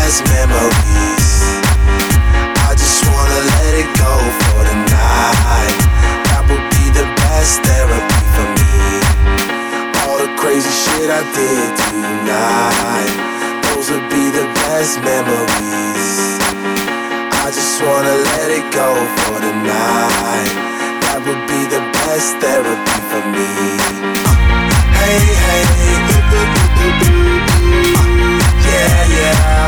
best memories. I just wanna let it go for the night. That would be the best therapy for me. All the crazy shit I did tonight, those would be the best memories. I just wanna let it go for the night. That would be the best therapy for me. Hey, hey, yeah, yeah.